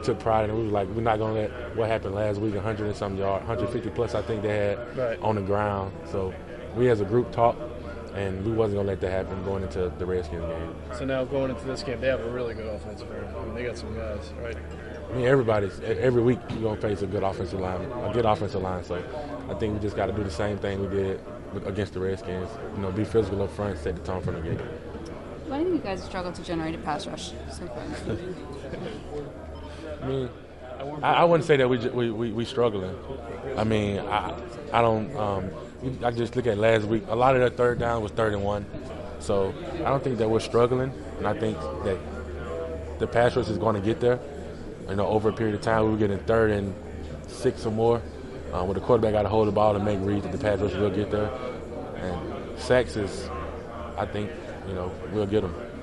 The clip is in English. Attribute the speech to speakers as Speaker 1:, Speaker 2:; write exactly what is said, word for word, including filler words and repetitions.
Speaker 1: took pride in it. We was like, we're not going to let what happened last week, one hundred and some yards, one hundred fifty plus I think they had
Speaker 2: right.
Speaker 1: on the ground. So we as a group talked, and we wasn't going to let that happen going into the Redskins game.
Speaker 2: So now going into this game, they have a really good offensive line. I mean, they got some guys, right?
Speaker 1: I mean, everybody's every week you're going to face a good offensive line, a good offensive line. So I think we just got to do the same thing we did against the Redskins. You know, be physical up front, set the tone from the gate.
Speaker 3: Why do you guys struggle to generate a pass rush so far?
Speaker 1: I mean, I, I wouldn't say that we we we, we struggling. I mean, I I don't. Um, I just look at last week. A lot of their third down was third and one, so I don't think that we're struggling. And I think that the pass rush is going to get there. You know, over a period of time, we were getting third and six or more. Um, where the quarterback got to hold the ball and make reads that the pass rush will get there. And sacks is, I think, you know, we'll get them.